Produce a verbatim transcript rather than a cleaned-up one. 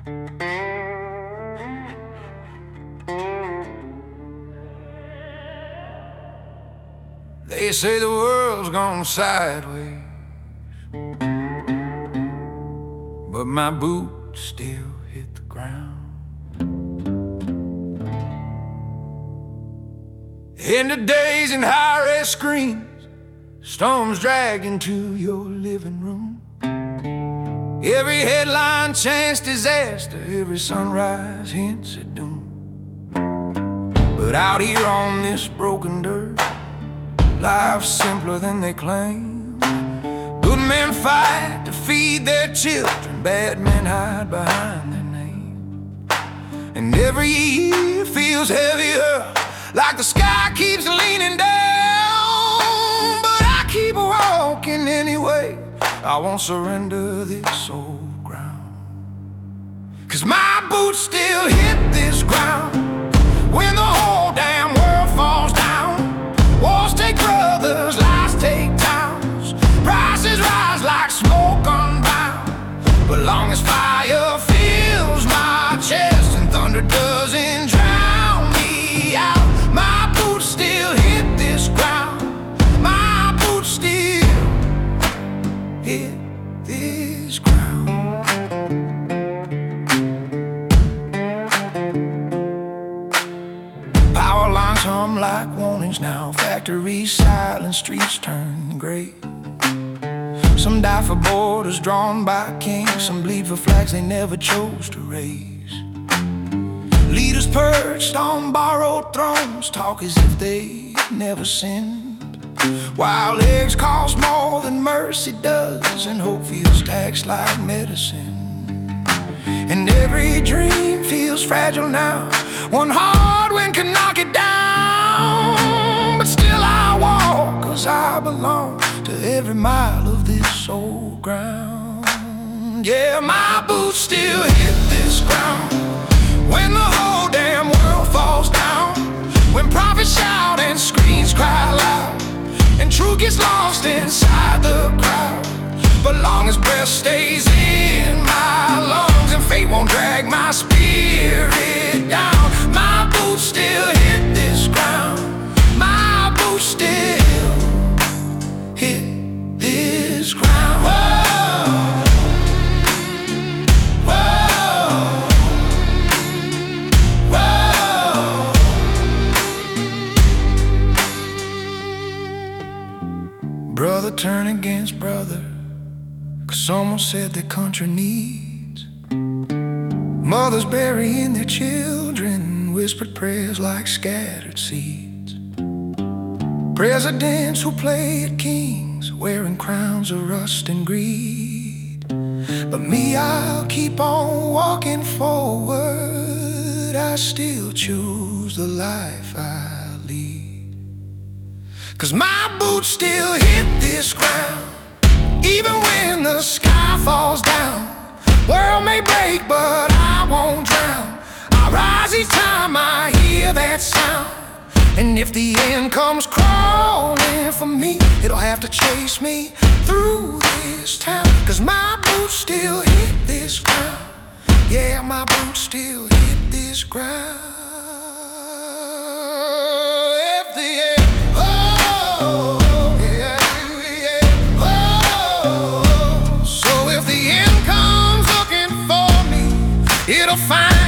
They say the world's gone sideways, but my boots still hit the ground. In the days and high-res screens, storms dragged into your living room. Every headline chants disaster, every sunrise hints at doom. But out here on this broken dirt, life's simpler than they claim. Good men fight to feed their children, bad men hide behind their name. And every year feels heavier, like the sky keeps leaning down. But I keep walking anyway, I won't surrender this old ground. 'Cause my boots still hit this ground when the whole damn world falls down. Wars take brothers, lies take towns. Prices rise like smoke unbound. But long as fire fills my chest and thunder doesn't drown me out, my boots still hit this ground. My boots still hit this ground. Power lines hum like warnings now. Factories silent, streets turn gray. Some die for borders drawn by kings, some bleed for flags they never chose to raise. Leaders perched on borrowed thrones talk as if they never sinned, while eggs cost more than mercy does, and hope feels taxed like medicine. And every dream feels fragile now, one hard wind can knock it down. But still I walk, 'cause I belong to every mile of this old ground. Yeah, my boots still hit this ground when the whole damn world falls down. When prophets shout and screens cry loud, and truth gets lost inside the crowd. But long as breath stays in my lungs and fate won't drag my spirit down, my boots still hit this ground. My boots still hit this ground. Whoa, whoa, whoa. Brother turn against brother, 'cause someone said the country needs. Mothers burying their children, whispered prayers like scattered seeds. Presidents who play at kings, wearing crowns of rust and greed. But me, I'll keep on walking forward. I still choose the life I lead. 'Cause my boots still hit this ground, even when the sky falls down. World may break, but I won't drown. I rise each time I hear that sound. And if the end comes crawling for me, it'll have to chase me through this town. 'Cause my boots still hit this ground. Yeah, my boots still hit this ground. If the end, oh, yeah, yeah, oh. So if the end comes looking for me, it'll find